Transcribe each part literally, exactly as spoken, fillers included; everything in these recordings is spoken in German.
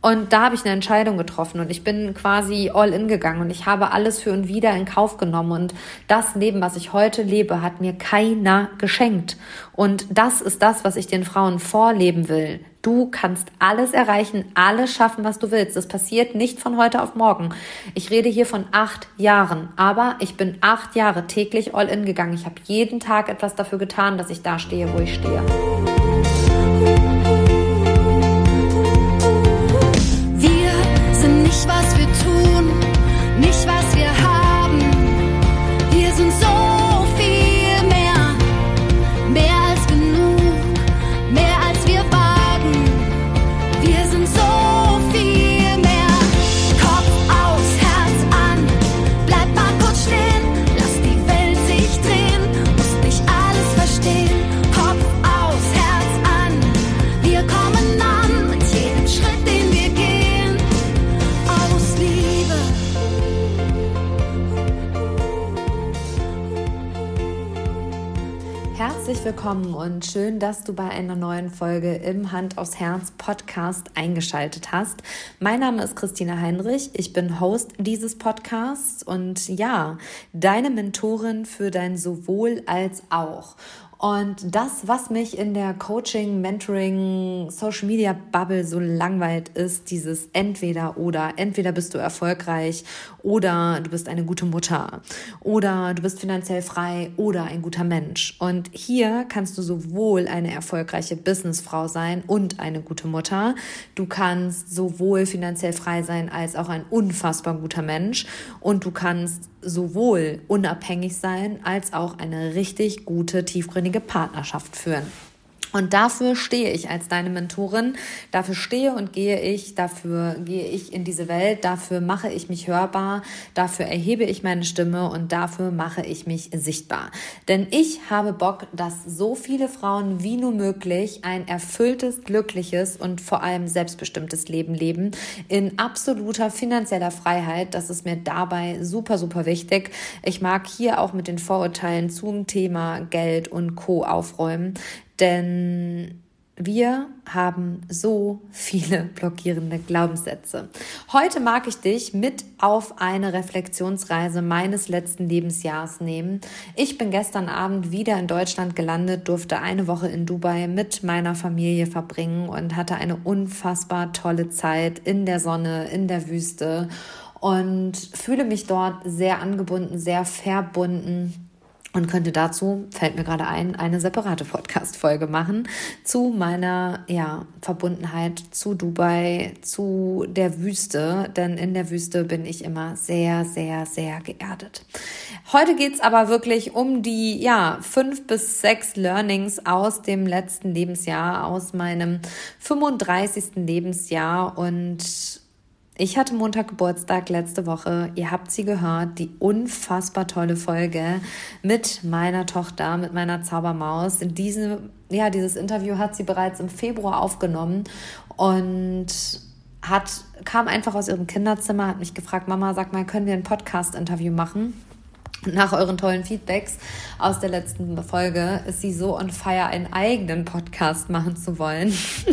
Und da habe ich eine Entscheidung getroffen und ich bin quasi all in gegangen und ich habe alles für und wieder in Kauf genommen. Und das Leben, was ich heute lebe, hat mir keiner geschenkt. Und das ist das, was ich den Frauen vorleben will. Du kannst alles erreichen, alles schaffen, was du willst. Das passiert nicht von heute auf morgen. Ich rede hier von acht Jahren, aber ich bin acht Jahre täglich all in gegangen. Ich habe jeden Tag etwas dafür getan, dass ich da stehe, wo ich stehe. Wir sind nicht, was wir tun, nicht, was wir haben. Wir sind so viel mehr, mehr als genug, mehr als wir wagen. Wir sind so viel mehr. Kopf aus, Herz an, bleib mal kurz stehen, lass die Welt sich drehen, musst nicht alles verstehen. Kopf aus, Herz an, wir kommen an mit jedem Schritt, den wir gehen, aus Liebe. Herzlich willkommen und schön, dass du bei einer neuen Folge im Hand aufs Herz Podcast eingeschaltet hast. Mein Name ist Christina Heinrich, ich bin Host dieses Podcasts und ja, deine Mentorin für dein Sowohl als auch. Und das, was mich in der Coaching, Mentoring, Social Media Bubble so langweilt, ist dieses entweder oder. Entweder bist du erfolgreich oder du bist eine gute Mutter oder du bist finanziell frei oder ein guter Mensch. Und hier kannst du sowohl eine erfolgreiche Businessfrau sein und eine gute Mutter. Du kannst sowohl finanziell frei sein als auch ein unfassbar guter Mensch. Und du kannst sowohl unabhängig sein als auch eine richtig gute, tiefgründige Partnerschaft führen. Und dafür stehe ich als deine Mentorin, dafür stehe und gehe ich, dafür gehe ich in diese Welt, dafür mache ich mich hörbar, dafür erhebe ich meine Stimme und dafür mache ich mich sichtbar. Denn ich habe Bock, dass so viele Frauen wie nur möglich ein erfülltes, glückliches und vor allem selbstbestimmtes Leben leben, in absoluter finanzieller Freiheit. Das ist mir dabei super, super wichtig. Ich mag hier auch mit den Vorurteilen zum Thema Geld und Co. aufräumen. Denn wir haben so viele blockierende Glaubenssätze. Heute mag ich dich mit auf eine Reflexionsreise meines letzten Lebensjahres nehmen. Ich bin gestern Abend wieder in Deutschland gelandet, durfte eine Woche in Dubai mit meiner Familie verbringen und hatte eine unfassbar tolle Zeit in der Sonne, in der Wüste und fühle mich dort sehr angebunden, sehr verbunden. Und könnte dazu, fällt mir gerade ein, eine separate Podcast-Folge machen zu meiner ja, Verbundenheit zu Dubai, zu der Wüste. Denn in der Wüste bin ich immer sehr, sehr, sehr geerdet. Heute geht's aber wirklich um die ja fünf bis sechs Learnings aus dem letzten Lebensjahr, aus meinem fünfunddreißigsten Lebensjahr. Und ich hatte Montag Geburtstag letzte Woche. Ihr habt sie gehört, die unfassbar tolle Folge mit meiner Tochter, mit meiner Zaubermaus. Diese, ja, dieses Interview hat sie bereits im Februar aufgenommen und hat, kam einfach aus ihrem Kinderzimmer, hat mich gefragt, Mama, sag mal, können wir ein Podcast-Interview machen? Nach euren tollen Feedbacks aus der letzten Folge ist sie so on fire, einen eigenen Podcast machen zu wollen.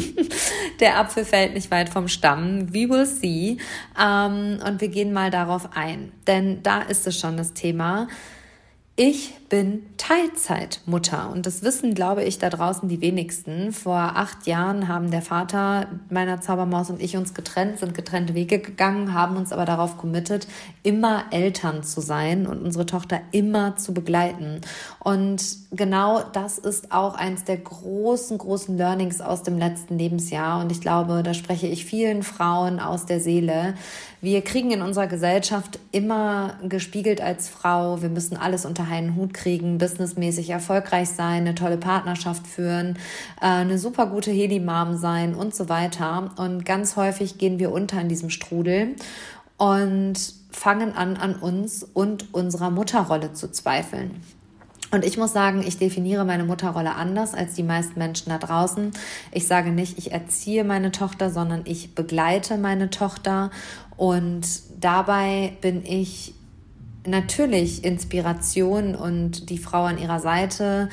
Der Apfel fällt nicht weit vom Stamm. We will see. Ähm, und wir gehen mal darauf ein. Denn da ist es schon das Thema. Ich bin Teilzeitmutter und das wissen, glaube ich, da draußen die wenigsten. Vor acht Jahren haben der Vater meiner Zaubermaus und ich uns getrennt, sind getrennte Wege gegangen, haben uns aber darauf committed, immer Eltern zu sein und unsere Tochter immer zu begleiten. Und genau das ist auch eins der großen, großen Learnings aus dem letzten Lebensjahr. Und ich glaube, da spreche ich vielen Frauen aus der Seele. Wir kriegen in unserer Gesellschaft immer gespiegelt als Frau, wir müssen alles unter einen Hut kriegen, businessmäßig erfolgreich sein, eine tolle Partnerschaft führen, eine super gute Heli-Mom sein und so weiter. Und ganz häufig gehen wir unter in diesem Strudel und fangen an, an uns und unserer Mutterrolle zu zweifeln. Und ich muss sagen, ich definiere meine Mutterrolle anders als die meisten Menschen da draußen. Ich sage nicht, ich erziehe meine Tochter, sondern ich begleite meine Tochter. Und dabei bin ich natürlich Inspiration und die Frau an ihrer Seite,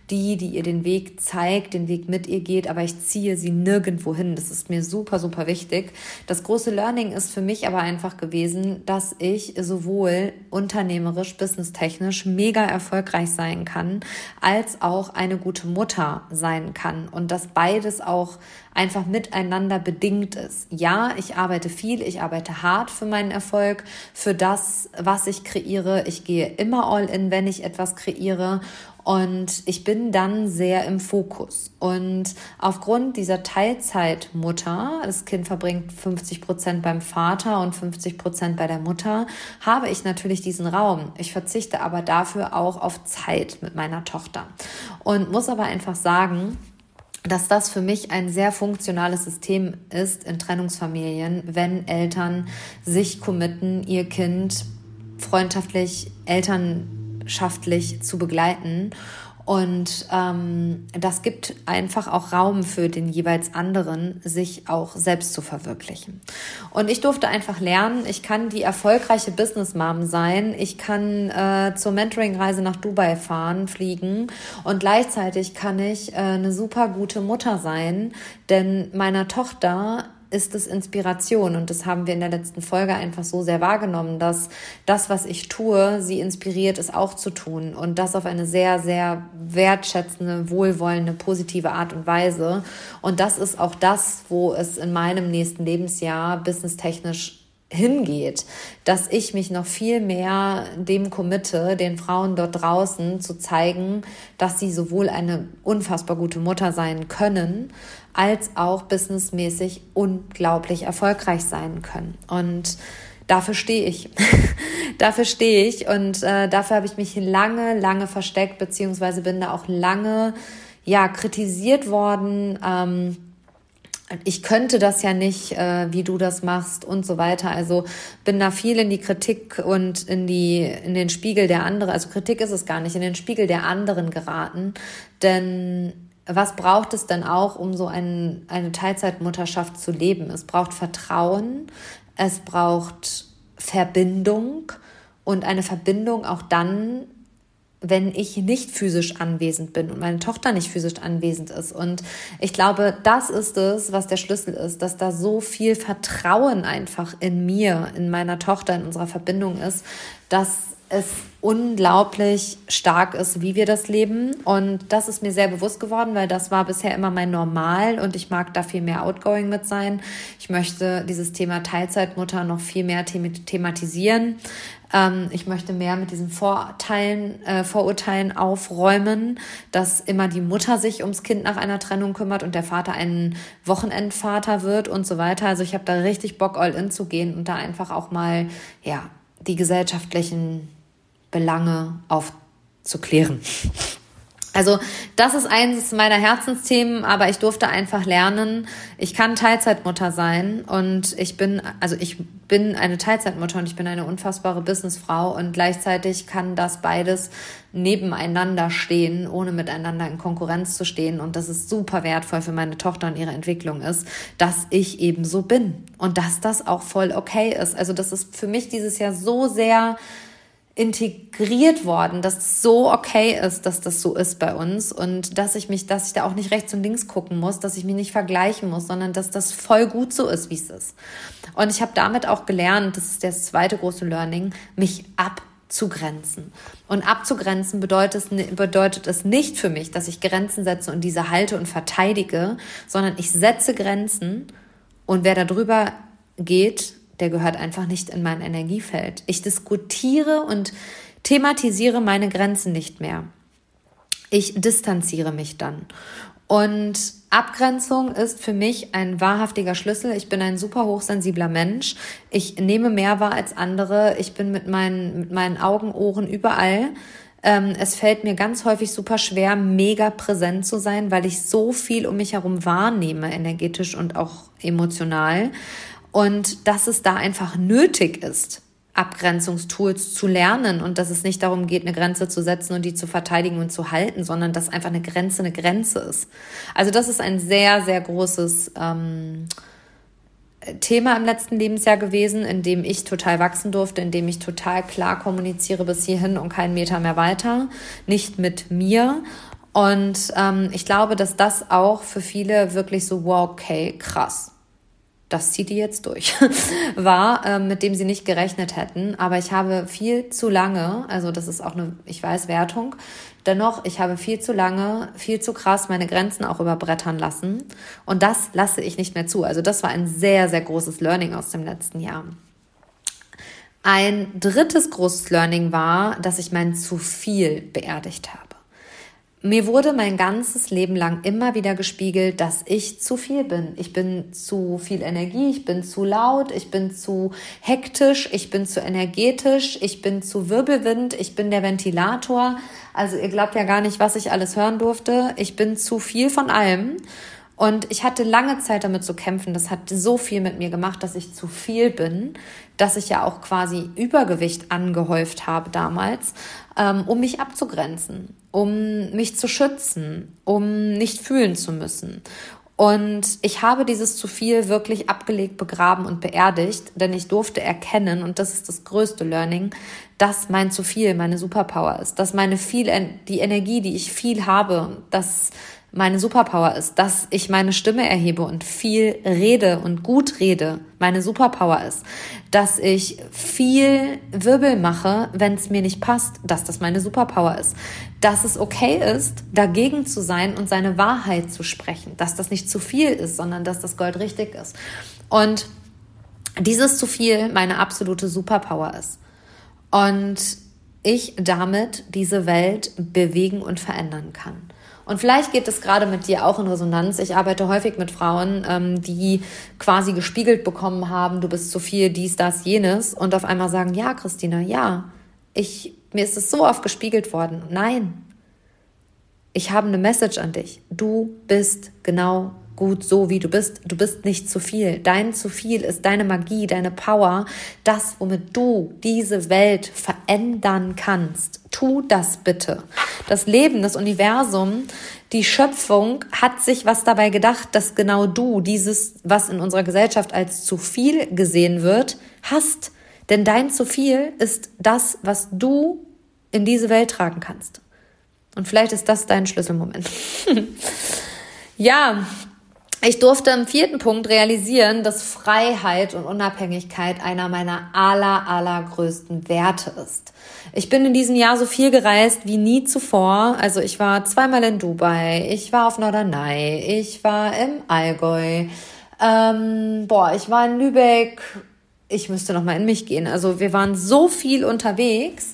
die, die ihr den Weg zeigt, den Weg mit ihr geht, aber ich ziehe sie nirgendwo hin. Das ist mir super, super wichtig. Das große Learning ist für mich aber einfach gewesen, dass ich sowohl unternehmerisch, businesstechnisch mega erfolgreich sein kann, als auch eine gute Mutter sein kann und dass beides auch einfach miteinander bedingt ist. Ja, ich arbeite viel, ich arbeite hart für meinen Erfolg, für das, was ich kreiere. Ich gehe immer all in, wenn ich etwas kreiere. Und ich bin dann sehr im Fokus. Und aufgrund dieser Teilzeitmutter, das Kind verbringt fünfzig Prozent beim Vater und fünfzig Prozent bei der Mutter, habe ich natürlich diesen Raum. Ich verzichte aber dafür auch auf Zeit mit meiner Tochter. Und muss aber einfach sagen, dass das für mich ein sehr funktionales System ist in Trennungsfamilien, wenn Eltern sich committen, ihr Kind freundschaftlich, elternschaftlich zu begleiten. Und ähm, das gibt einfach auch Raum für den jeweils anderen, sich auch selbst zu verwirklichen. Und ich durfte einfach lernen, ich kann die erfolgreiche Business-Mom sein, ich kann äh, zur Mentoring-Reise nach Dubai fahren, fliegen und gleichzeitig kann ich äh, eine super gute Mutter sein, denn meiner Tochter ist es Inspiration und das haben wir in der letzten Folge einfach so sehr wahrgenommen, dass das, was ich tue, sie inspiriert, es auch zu tun und das auf eine sehr, sehr wertschätzende, wohlwollende, positive Art und Weise und das ist auch das, wo es in meinem nächsten Lebensjahr businesstechnisch hingeht, dass ich mich noch viel mehr dem committe, den Frauen dort draußen zu zeigen, dass sie sowohl eine unfassbar gute Mutter sein können, als auch businessmäßig unglaublich erfolgreich sein können. Und dafür stehe ich. dafür stehe ich und äh, dafür habe ich mich lange, lange versteckt, beziehungsweise bin da auch lange ja kritisiert worden, ähm, ich könnte das ja nicht, äh, wie du das machst und so weiter. Also bin da viel in die Kritik und in die in den Spiegel der anderen, also Kritik ist es gar nicht, in den Spiegel der anderen geraten. Denn was braucht es denn auch, um so ein, eine Teilzeitmutterschaft zu leben? Es braucht Vertrauen, es braucht Verbindung und eine Verbindung auch dann, wenn ich nicht physisch anwesend bin und meine Tochter nicht physisch anwesend ist. Und ich glaube, das ist es, was der Schlüssel ist, dass da so viel Vertrauen einfach in mir, in meiner Tochter, in unserer Verbindung ist, dass es unglaublich stark ist, wie wir das leben. Und das ist mir sehr bewusst geworden, weil das war bisher immer mein Normal und ich mag da viel mehr outgoing mit sein. Ich möchte dieses Thema Teilzeitmutter noch viel mehr thematisieren. Ähm, ich möchte mehr mit diesen Vorteilen, äh, Vorurteilen aufräumen, dass immer die Mutter sich ums Kind nach einer Trennung kümmert und der Vater ein Wochenendvater wird und so weiter. Also ich habe da richtig Bock, all in zu gehen und da einfach auch mal ja die gesellschaftlichen Belange aufzuklären. Also das ist eines meiner Herzensthemen, aber ich durfte einfach lernen, ich kann Teilzeitmutter sein und ich bin, also ich bin eine Teilzeitmutter und ich bin eine unfassbare Businessfrau und gleichzeitig kann das beides nebeneinander stehen, ohne miteinander in Konkurrenz zu stehen und das ist super wertvoll für meine Tochter und ihre Entwicklung ist, dass ich eben so bin und dass das auch voll okay ist. Also das ist für mich dieses Jahr so sehr integriert worden, dass es so okay ist, dass das so ist bei uns und dass ich mich, dass ich da auch nicht rechts und links gucken muss, dass ich mich nicht vergleichen muss, sondern dass das voll gut so ist, wie es ist. Und ich habe damit auch gelernt, das ist das zweite große Learning, mich abzugrenzen. Und abzugrenzen bedeutet es, bedeutet es nicht für mich, dass ich Grenzen setze und diese halte und verteidige, sondern ich setze Grenzen und wer da drüber geht, der gehört einfach nicht in mein Energiefeld. Ich diskutiere und thematisiere meine Grenzen nicht mehr. Ich distanziere mich dann. Und Abgrenzung ist für mich ein wahrhaftiger Schlüssel. Ich bin ein super hochsensibler Mensch. Ich nehme mehr wahr als andere. Ich bin mit meinen, mit meinen Augen, Ohren überall. Ähm, es fällt mir ganz häufig super schwer, mega präsent zu sein, weil ich so viel um mich herum wahrnehme, energetisch und auch emotional. Und dass es da einfach nötig ist, Abgrenzungstools zu lernen und dass es nicht darum geht, eine Grenze zu setzen und die zu verteidigen und zu halten, sondern dass einfach eine Grenze eine Grenze ist. Also das ist ein sehr, sehr großes ähm, Thema im letzten Lebensjahr gewesen, in dem ich total wachsen durfte, in dem ich total klar kommuniziere bis hierhin und keinen Meter mehr weiter, nicht mit mir. Und ähm, ich glaube, dass das auch für viele wirklich so, wow, okay, krass, das zieht die jetzt durch, war, ähm, mit dem sie nicht gerechnet hätten. Aber ich habe viel zu lange, also das ist auch eine, ich weiß, Wertung, dennoch, ich habe viel zu lange, viel zu krass meine Grenzen auch überbrettern lassen. Und das lasse ich nicht mehr zu. Also das war ein sehr, sehr großes Learning aus dem letzten Jahr. Ein drittes großes Learning war, dass ich mein zu viel beerdigt habe. Mir wurde mein ganzes Leben lang immer wieder gespiegelt, dass ich zu viel bin. Ich bin zu viel Energie, ich bin zu laut, ich bin zu hektisch, ich bin zu energetisch, ich bin zu Wirbelwind, ich bin der Ventilator. Also ihr glaubt ja gar nicht, was ich alles hören durfte. Ich bin zu viel von allem. Und ich hatte lange Zeit damit zu kämpfen. Das hat so viel mit mir gemacht, dass ich zu viel bin, dass ich ja auch quasi Übergewicht angehäuft habe damals, ähm, um mich abzugrenzen, um mich zu schützen, um nicht fühlen zu müssen. Und ich habe dieses zu viel wirklich abgelegt, begraben und beerdigt, denn ich durfte erkennen, und das ist das größte Learning, dass mein zu viel meine Superpower ist, dass meine viel, die Energie, die ich viel habe, dass meine Superpower ist, dass ich meine Stimme erhebe und viel rede und gut rede, meine Superpower ist, dass ich viel Wirbel mache, wenn es mir nicht passt, dass das meine Superpower ist, dass es okay ist, dagegen zu sein und seine Wahrheit zu sprechen, dass das nicht zu viel ist, sondern dass das Gold richtig ist. Und dieses zu viel meine absolute Superpower ist. Und ich damit diese Welt bewegen und verändern kann. Und vielleicht geht es gerade mit dir auch in Resonanz. Ich arbeite häufig mit Frauen, ähm, die quasi gespiegelt bekommen haben, du bist zu viel, dies, das, jenes. Und auf einmal sagen, ja, Christina, ja, ich, mir ist es so oft gespiegelt worden. Nein, ich habe eine Message an dich. Du bist genau gut so, wie du bist. Du bist nicht zu viel. Dein zu viel ist deine Magie, deine Power, das, womit du diese Welt verändern kannst. Tu das bitte. Das Leben, das Universum, die Schöpfung hat sich was dabei gedacht, dass genau du dieses, was in unserer Gesellschaft als zu viel gesehen wird, hast. Denn dein zu viel ist das, was du in diese Welt tragen kannst. Und vielleicht ist das dein Schlüsselmoment. Ja, ich durfte im vierten Punkt realisieren, dass Freiheit und Unabhängigkeit einer meiner aller, allergrößten Werte ist. Ich bin in diesem Jahr so viel gereist wie nie zuvor. Also ich war zweimal in Dubai, ich war auf Norderney, ich war im Allgäu, ähm, boah, ich war in Lübeck. Ich müsste noch mal in mich gehen. Also wir waren so viel unterwegs,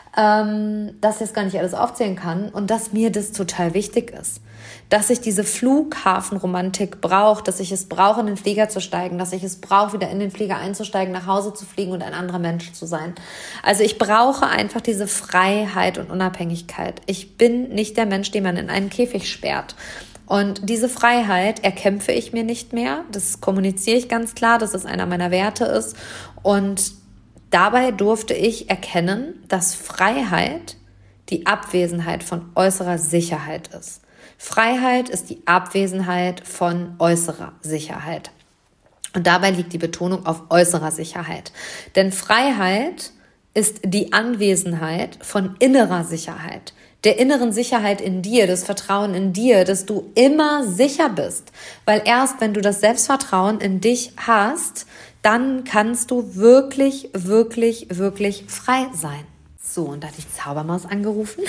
ähm, dass ich jetzt gar nicht alles aufzählen kann und dass mir das total wichtig ist. Dass ich diese Flughafenromantik brauche, dass ich es brauche, in den Flieger zu steigen, dass ich es brauche, wieder in den Flieger einzusteigen, nach Hause zu fliegen und ein anderer Mensch zu sein. Also ich brauche einfach diese Freiheit und Unabhängigkeit. Ich bin nicht der Mensch, den man in einen Käfig sperrt. Und diese Freiheit erkämpfe ich mir nicht mehr. Das kommuniziere ich ganz klar, dass es einer meiner Werte ist. Und dabei durfte ich erkennen, dass Freiheit die Abwesenheit von äußerer Sicherheit ist. Freiheit ist die Abwesenheit von äußerer Sicherheit. Und dabei liegt die Betonung auf äußerer Sicherheit. Denn Freiheit ist die Anwesenheit von innerer Sicherheit. Der inneren Sicherheit in dir, das Vertrauen in dir, dass du immer sicher bist. Weil erst wenn du das Selbstvertrauen in dich hast, dann kannst du wirklich, wirklich, wirklich frei sein. So, und da hat die Zaubermaus angerufen.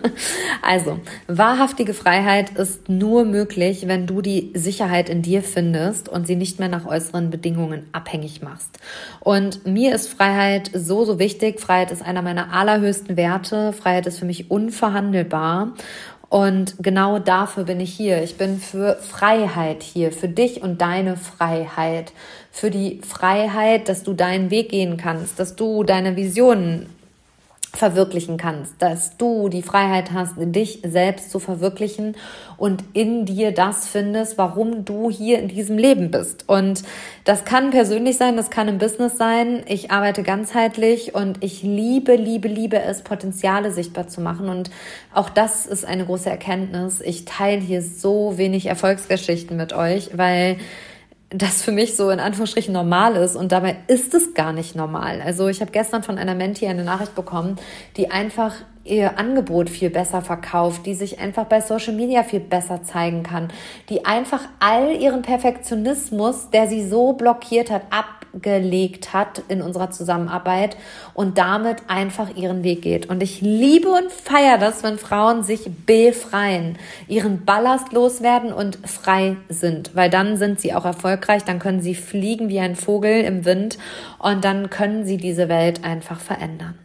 Also, wahrhaftige Freiheit ist nur möglich, wenn du die Sicherheit in dir findest und sie nicht mehr nach äußeren Bedingungen abhängig machst. Und mir ist Freiheit so, so wichtig. Freiheit ist einer meiner allerhöchsten Werte. Freiheit ist für mich unverhandelbar. Und genau dafür bin ich hier. Ich bin für Freiheit hier, für dich und deine Freiheit. Für die Freiheit, dass du deinen Weg gehen kannst, dass du deine Visionen verwirklichen kannst, dass du die Freiheit hast, dich selbst zu verwirklichen und in dir das findest, warum du hier in diesem Leben bist. Und das kann persönlich sein, das kann im Business sein. Ich arbeite ganzheitlich und ich liebe, liebe, liebe es, Potenziale sichtbar zu machen. Und auch das ist eine große Erkenntnis. Ich teile hier so wenig Erfolgsgeschichten mit euch, weil das für mich so in Anführungsstrichen normal ist und dabei ist es gar nicht normal. Also ich habe gestern von einer Mentee eine Nachricht bekommen, die einfach ihr Angebot viel besser verkauft, die sich einfach bei Social Media viel besser zeigen kann, die einfach all ihren Perfektionismus, der sie so blockiert hat, abgelegt hat in unserer Zusammenarbeit und damit einfach ihren Weg geht. Und ich liebe und feiere das, wenn Frauen sich befreien, ihren Ballast loswerden und frei sind, weil dann sind sie auch erfolgreich, dann können sie fliegen wie ein Vogel im Wind und dann können sie diese Welt einfach verändern.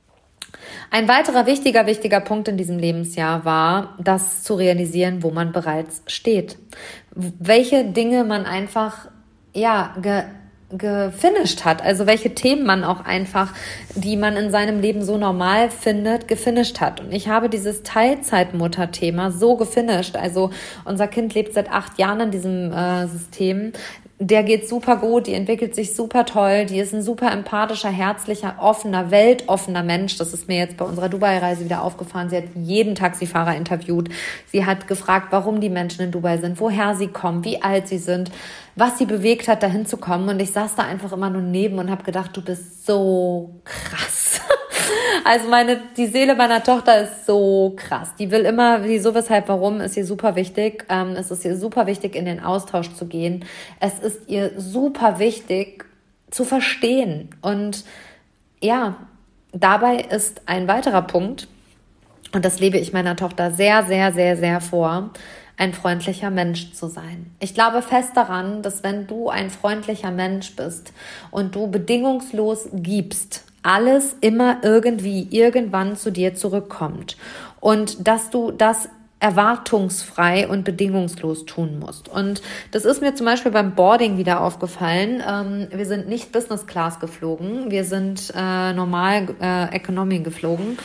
Ein weiterer wichtiger, wichtiger Punkt in diesem Lebensjahr war, das zu realisieren, wo man bereits steht. Welche Dinge man einfach, ja, ge, gefinisht hat. Also welche Themen man auch einfach, die man in seinem Leben so normal findet, gefinisht hat. Und ich habe dieses Teilzeitmutter-Thema so gefinisht. Also unser Kind lebt seit acht Jahren in diesem äh, System. Der geht super gut, die entwickelt sich super toll, die ist ein super empathischer, herzlicher, offener, weltoffener Mensch. Das ist mir jetzt bei unserer Dubai-Reise wieder aufgefallen. Sie hat jeden Taxifahrer interviewt. Sie hat gefragt, warum die Menschen in Dubai sind, woher sie kommen, wie alt sie sind, was sie bewegt hat, dahin zu kommen. Und ich saß da einfach immer nur neben und habe gedacht, du bist so krass. Also meine, die Seele meiner Tochter ist so krass. Die will immer, wieso, weshalb, warum, ist ihr super wichtig. Ähm, es ist ihr super wichtig, in den Austausch zu gehen. Es ist ihr super wichtig, zu verstehen. Und ja, dabei ist ein weiterer Punkt, und das lebe ich meiner Tochter sehr, sehr, sehr, sehr vor, ein freundlicher Mensch zu sein. Ich glaube fest daran, dass wenn du ein freundlicher Mensch bist und du bedingungslos gibst, alles immer irgendwie irgendwann zu dir zurückkommt und dass du das erwartungsfrei und bedingungslos tun musst. Und das ist mir zum Beispiel beim Boarding wieder aufgefallen. Ähm, wir sind nicht Business Class geflogen, wir sind äh, normal äh, Economy geflogen.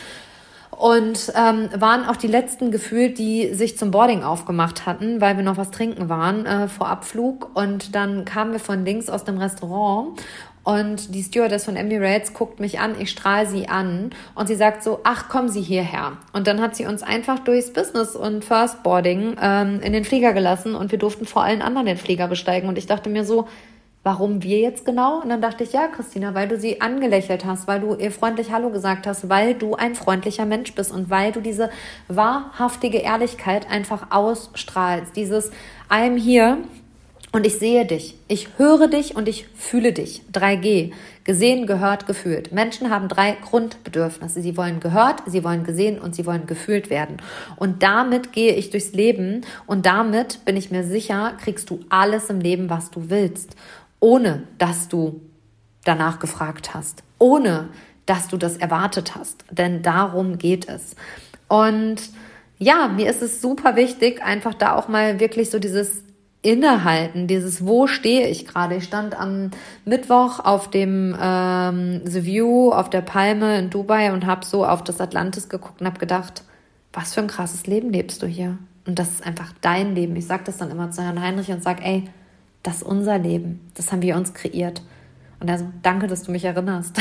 Und ähm, waren auch die letzten gefühlt, die sich zum Boarding aufgemacht hatten, weil wir noch was trinken waren äh, vor Abflug. Und dann kamen wir von links aus dem Restaurant und die Stewardess von Emirates guckt mich an, ich strahle sie an und sie sagt so, ach, kommen Sie hierher. Und dann hat sie uns einfach durchs Business- und First Boarding ähm, in den Flieger gelassen und wir durften vor allen anderen den Flieger besteigen. Und ich dachte mir so, warum wir jetzt genau? Und dann dachte ich, ja, Christina, weil du sie angelächelt hast, weil du ihr freundlich Hallo gesagt hast, weil du ein freundlicher Mensch bist und weil du diese wahrhaftige Ehrlichkeit einfach ausstrahlst. Dieses I am here und ich sehe dich, ich höre dich und ich fühle dich. drei G. Gesehen, gehört, gefühlt. Menschen haben drei Grundbedürfnisse. Sie wollen gehört, sie wollen gesehen und sie wollen gefühlt werden. Und damit gehe ich durchs Leben und damit, bin ich mir sicher, kriegst du alles im Leben, was du willst. Ohne dass du danach gefragt hast, ohne dass du das erwartet hast, denn darum geht es. Und ja, mir ist es super wichtig, einfach da auch mal wirklich so dieses Innehalten, dieses wo stehe ich gerade. Ich stand am Mittwoch auf dem ähm, The View auf der Palme in Dubai und habe so auf das Atlantis geguckt und habe gedacht, was für ein krasses Leben lebst du hier. Und das ist einfach dein Leben. Ich sage das dann immer zu Herrn Heinrich und sage, ey, das ist unser Leben, das haben wir uns kreiert. Und er so, danke, dass du mich erinnerst.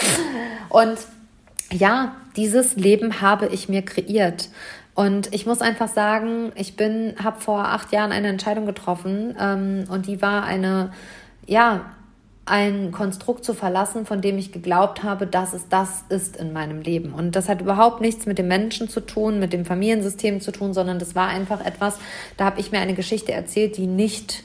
Und ja, dieses Leben habe ich mir kreiert. Und ich muss einfach sagen, ich bin, habe vor acht Jahren eine Entscheidung getroffen ähm, und die war eine, ja, ein Konstrukt zu verlassen, von dem ich geglaubt habe, dass es das ist in meinem Leben. Und das hat überhaupt nichts mit dem Menschen zu tun, mit dem Familiensystem zu tun, sondern das war einfach etwas, da habe ich mir eine Geschichte erzählt, die nicht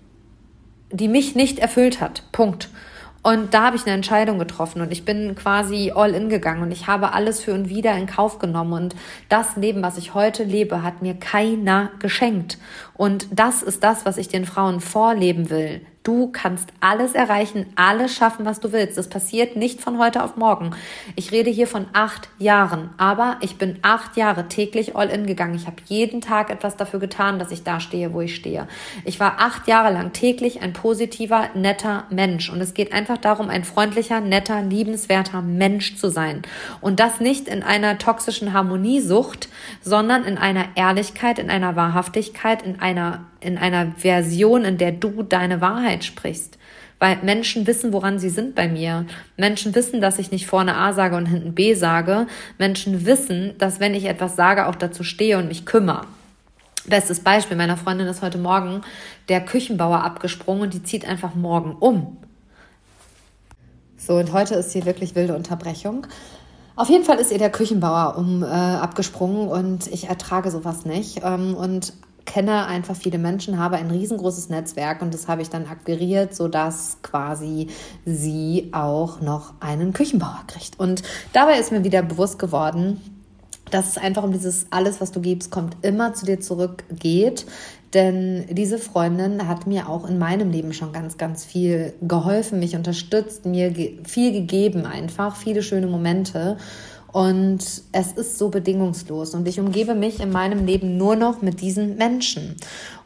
die mich nicht erfüllt hat. Punkt. Und da habe ich eine Entscheidung getroffen und ich bin quasi all in gegangen und ich habe alles für und wieder in Kauf genommen und das Leben, was ich heute lebe, hat mir keiner geschenkt. Und das ist das, was ich den Frauen vorleben will. Du kannst alles erreichen, alles schaffen, was du willst. Das passiert nicht von heute auf morgen. Ich rede hier von acht Jahren, aber ich bin acht Jahre täglich all in gegangen. Ich habe jeden Tag etwas dafür getan, dass ich da stehe, wo ich stehe. Ich war acht Jahre lang täglich ein positiver, netter Mensch. Und es geht einfach darum, ein freundlicher, netter, liebenswerter Mensch zu sein. Und das nicht in einer toxischen Harmoniesucht, sondern in einer Ehrlichkeit, in einer Wahrhaftigkeit, in einer in einer Version, in der du deine Wahrheit sprichst. Weil Menschen wissen, woran sie sind bei mir. Menschen wissen, dass ich nicht vorne A sage und hinten B sage. Menschen wissen, dass wenn ich etwas sage, auch dazu stehe und mich kümmere. Bestes Beispiel, meiner Freundin ist heute Morgen der Küchenbauer abgesprungen und die zieht einfach morgen um. So, und heute ist hier wirklich wilde Unterbrechung. Auf jeden Fall ist ihr der Küchenbauer um äh, abgesprungen und ich ertrage sowas nicht ähm, und kenne einfach viele Menschen, habe ein riesengroßes Netzwerk und das habe ich dann akquiriert, sodass quasi sie auch noch einen Küchenbauer kriegt. Und dabei ist mir wieder bewusst geworden, dass es einfach um dieses alles, was du gibst, kommt immer zu dir zurück geht. Denn diese Freundin hat mir auch in meinem Leben schon ganz, ganz viel geholfen, mich unterstützt, mir ge- viel gegeben einfach, viele schöne Momente. Und es ist so bedingungslos. Und ich umgebe mich in meinem Leben nur noch mit diesen Menschen.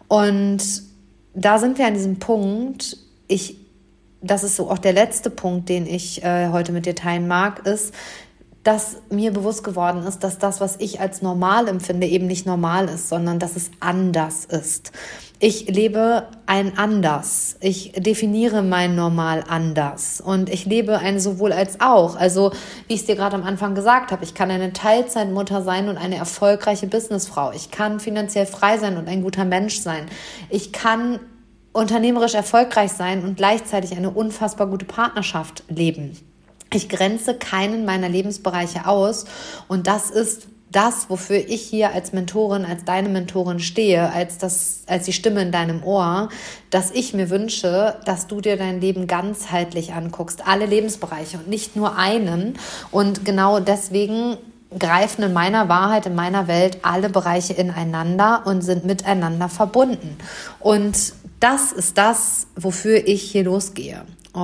Und da sind wir an diesem Punkt, ich, das ist so auch der letzte Punkt, den ich äh, heute mit dir teilen mag, ist, dass mir bewusst geworden ist, dass das, was ich als normal empfinde, eben nicht normal ist, sondern dass es anders ist. Ich lebe ein Anders. Ich definiere mein Normal anders. Und ich lebe ein sowohl als auch. Also, wie ich es dir gerade am Anfang gesagt habe, ich kann eine Teilzeitmutter sein und eine erfolgreiche Businessfrau. Ich kann finanziell frei sein und ein guter Mensch sein. Ich kann unternehmerisch erfolgreich sein und gleichzeitig eine unfassbar gute Partnerschaft leben. Ich grenze keinen meiner Lebensbereiche aus und das ist das, wofür ich hier als Mentorin, als deine Mentorin stehe, als das, als die Stimme in deinem Ohr, dass ich mir wünsche, dass du dir dein Leben ganzheitlich anguckst, alle Lebensbereiche und nicht nur einen. Und genau deswegen greifen in meiner Wahrheit, in meiner Welt alle Bereiche ineinander und sind miteinander verbunden. Und das ist das, wofür ich hier losgehe.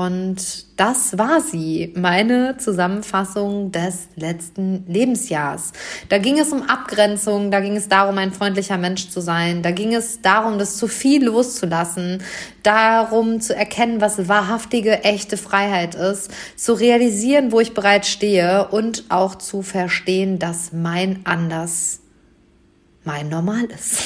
Und das war sie, meine Zusammenfassung des letzten Lebensjahrs. Da ging es um Abgrenzung, da ging es darum, ein freundlicher Mensch zu sein, da ging es darum, das zu viel loszulassen, darum zu erkennen, was wahrhaftige, echte Freiheit ist, zu realisieren, wo ich bereits stehe und auch zu verstehen, dass mein Anders mein Normal ist.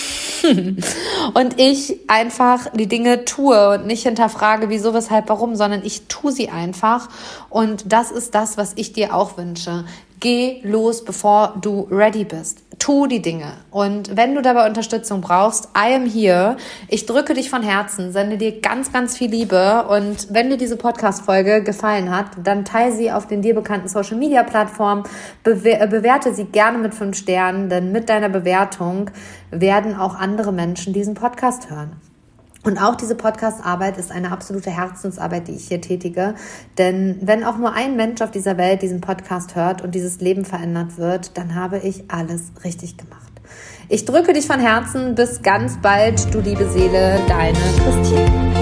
Und ich einfach die Dinge tue und nicht hinterfrage, wieso, weshalb, warum, sondern ich tue sie einfach. Und das ist das, was ich dir auch wünsche. Geh los, bevor du ready bist. Tu die Dinge. Und wenn du dabei Unterstützung brauchst, I am here. Ich drücke dich von Herzen, sende dir ganz, ganz viel Liebe. Und wenn dir diese Podcast-Folge gefallen hat, dann teile sie auf den dir bekannten Social-Media-Plattformen. Bewer- bewerte sie gerne mit fünf Sternen, denn mit deiner Bewertung werden auch andere Menschen diesen Podcast hören. Und auch diese Podcast-Arbeit ist eine absolute Herzensarbeit, die ich hier tätige. Denn wenn auch nur ein Mensch auf dieser Welt diesen Podcast hört und dieses Leben verändert wird, dann habe ich alles richtig gemacht. Ich drücke dich von Herzen. Bis ganz bald, du liebe Seele, deine Christine.